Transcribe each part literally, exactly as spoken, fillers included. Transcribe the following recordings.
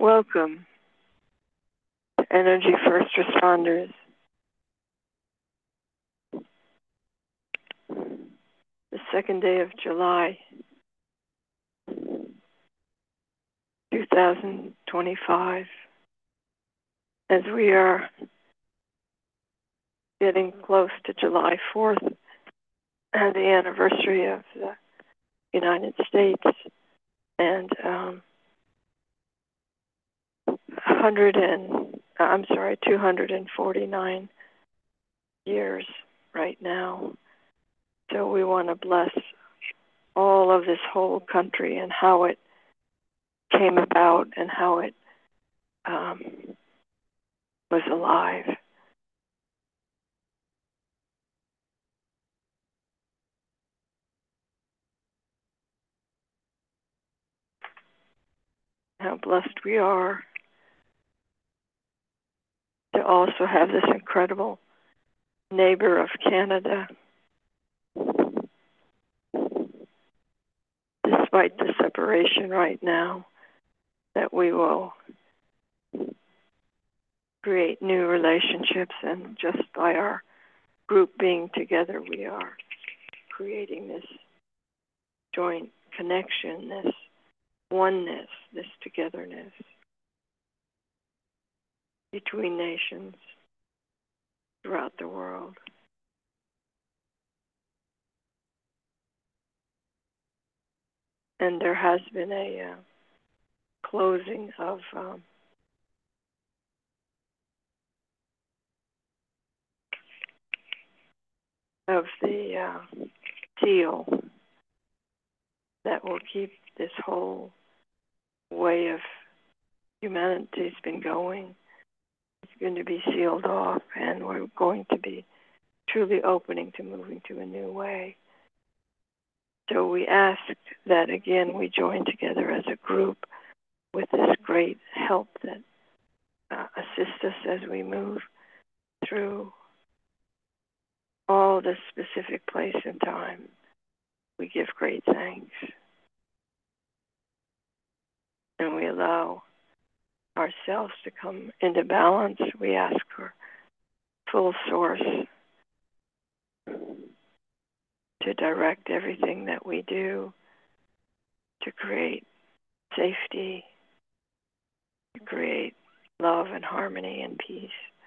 Welcome to Energy First Responders. The second day of July, two thousand twenty-five. As we are getting close to July fourth, and the anniversary of the United States, and um, one hundred and I'm sorry, two hundred forty-nine years right now. So we want to bless all of this whole country and how it came about and how it um, was alive. How blessed we are to also have this incredible neighbor of Canada. Despite the separation right now, that we will create new relationships, and just by our group being together, we are creating this joint connection, this oneness, this togetherness between nations throughout the world. And there has been a uh, closing of um, of the uh, seal that will keep this whole way of humanity's been going. It's going to be sealed off, and we're going to be truly opening to moving to a new way. So we ask that, again, we join together as a group with this great help that uh, assists us as we move through all the specific place and time. We give great thanks. And we allow ourselves to come into balance. We ask for full source to direct everything that we do, to create safety, to create love and harmony and peace.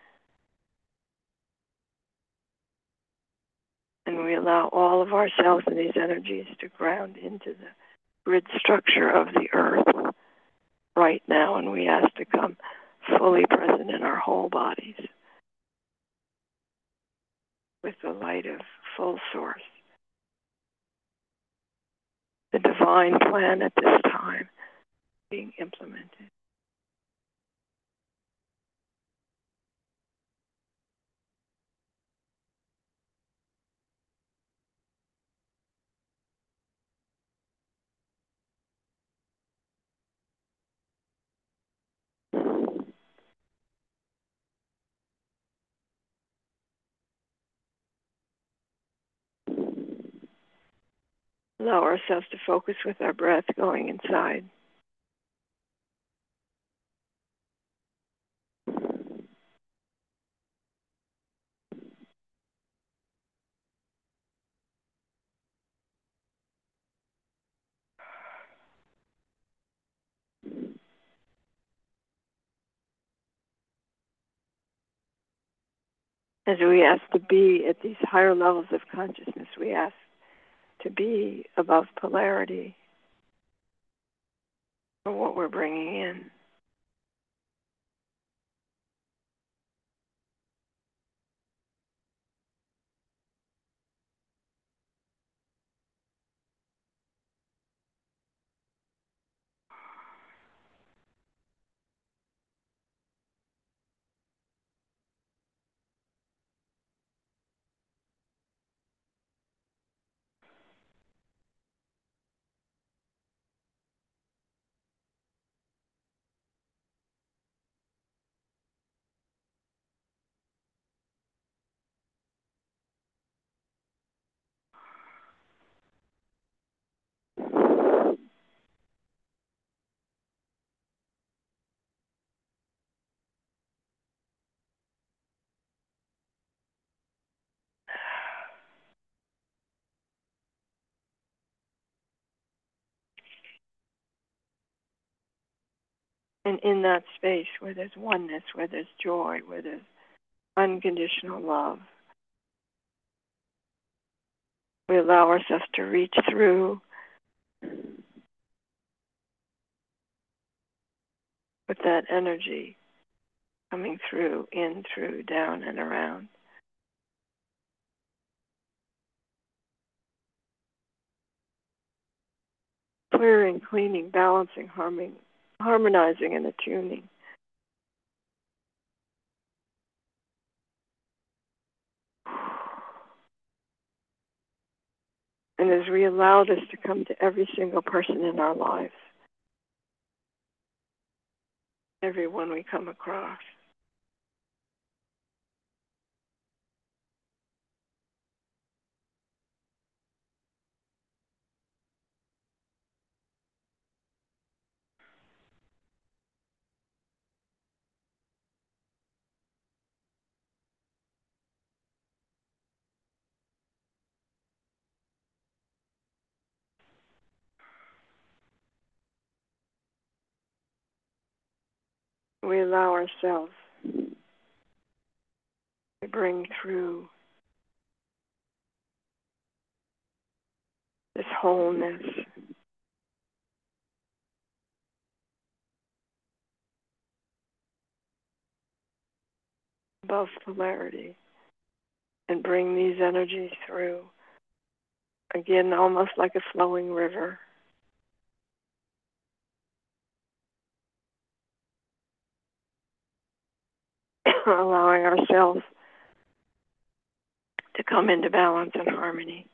And we allow all of ourselves and these energies to ground into the grid structure of the earth right now, and we ask to come fully present in our whole bodies with the light of full source. The divine plan at this time being implemented. Allow ourselves to focus with our breath going inside. As we ask to be at these higher levels of consciousness, we ask to be above polarity for what we're bringing in. And in that space where there's oneness, where there's joy, where there's unconditional love, we allow ourselves to reach through with that energy coming through, in, through, down, and around. Clearing, cleaning, balancing, harming, harmonizing, and attuning. And as we allow this to come to every single person in our lives, everyone we come across, we allow ourselves to bring through this wholeness, above polarity, and bring these energies through, again, almost like a flowing river. Allowing ourselves to come into balance and harmony.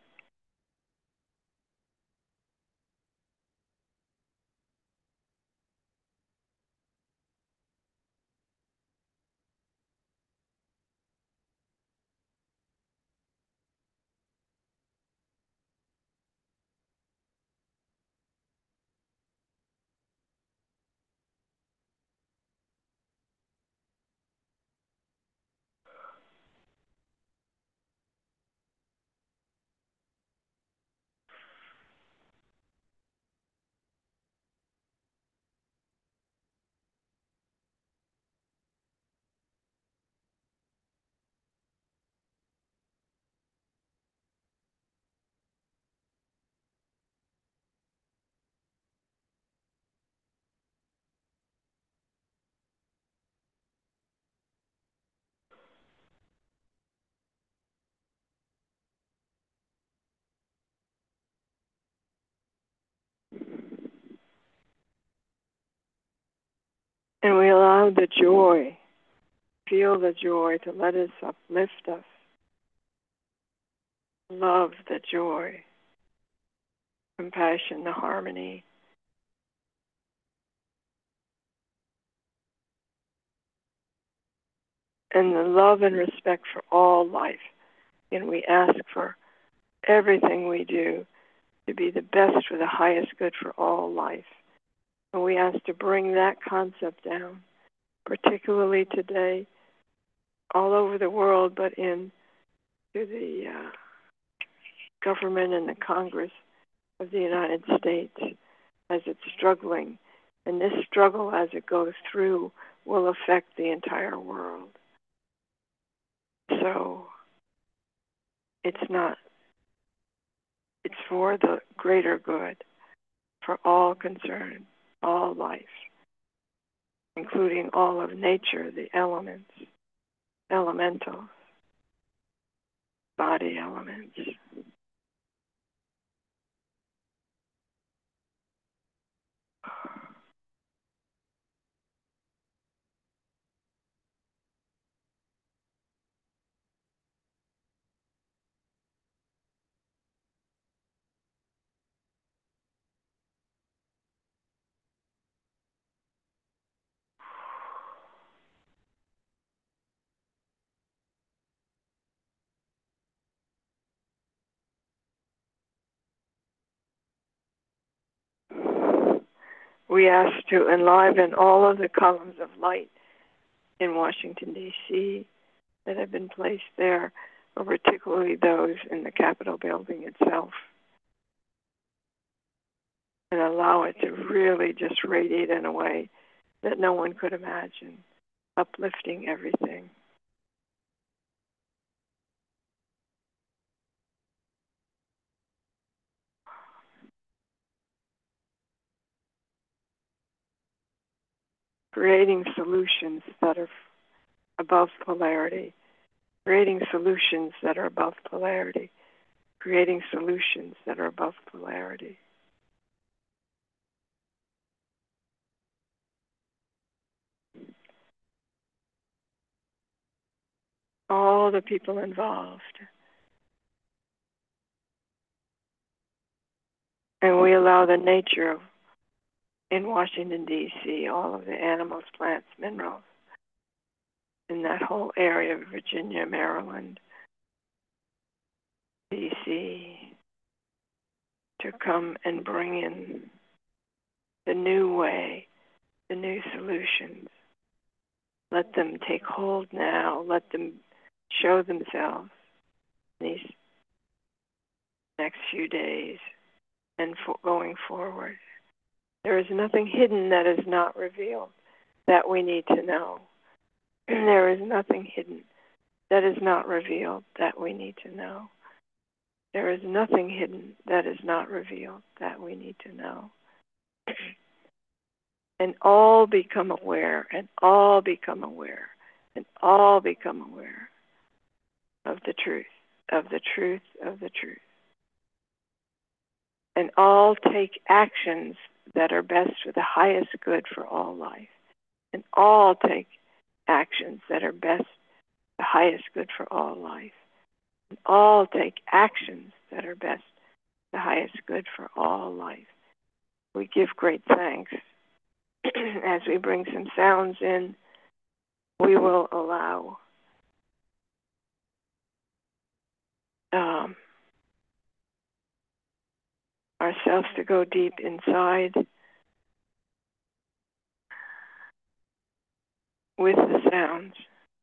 And we allow the joy, feel the joy to let us uplift us. Love the joy, compassion, the harmony. And the love and respect for all life. And we ask for everything we do to be the best for the highest good for all life. And we ask to bring that concept down, particularly today, all over the world, but in to the uh, government and the Congress of the United States as it's struggling. And this struggle, as it goes through, will affect the entire world. So it's not, it's for the greater good, for all concerned, all life, including all of nature, the elements, elementals, body elements. We ask to enliven all of the columns of light in Washington, D C that have been placed there, or particularly those in the Capitol building itself, and allow it to really just radiate in a way that no one could imagine, uplifting everything. Creating solutions that are above polarity, creating solutions that are above polarity, creating solutions that are above polarity. All the people involved. And we allow the nature of, in Washington, D C, all of the animals, plants, minerals, in that whole area of Virginia, Maryland, D C, to come and bring in the new way, the new solutions. Let them take hold now. Let them show themselves these next few days and for going forward. There is nothing hidden that is not revealed that we need to know. There is nothing hidden that is not revealed that we need to know. There is nothing hidden that is not revealed that we need to know. And all become aware, and all become aware, and all become aware of the truth, of the truth, of the truth. And all take actions that are best for the highest good for all life. And all take actions that are best, the highest good for all life. And all take actions that are best, the highest good for all life. We give great thanks. As we bring some sounds in, we will allow um, ourselves to go deep inside with the sounds.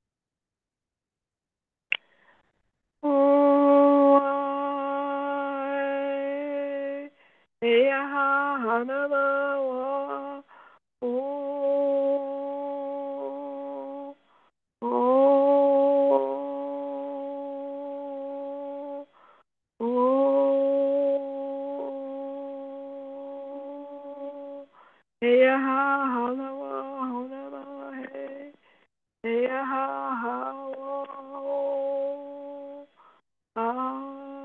Oh, I, yeah, Hanama, oh, oh, oh, yeah, Hanama, Hanama, hey, yeah, oh, ah,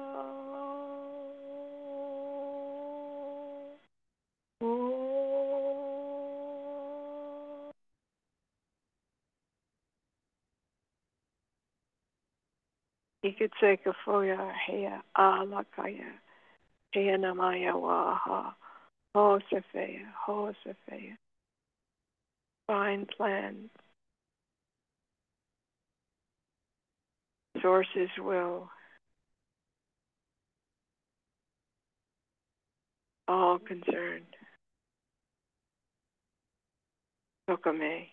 oh. Ikitseka foya hea alakaya hea namaya waha ho sefeya ho sefeya. Fine plan. Sources will. All concerned. Tokame.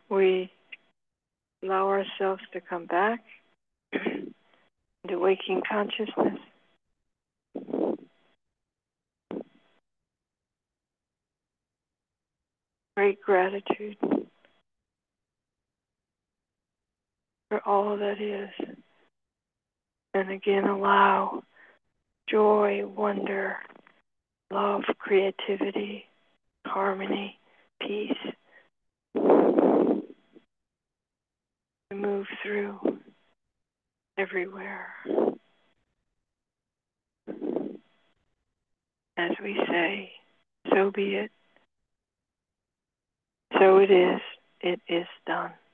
we allow ourselves to come back into waking consciousness. Great gratitude for all that is. And again, allow joy, wonder, love, creativity, harmony, peace to move through everywhere. As we say, so be it. So it is. It is done.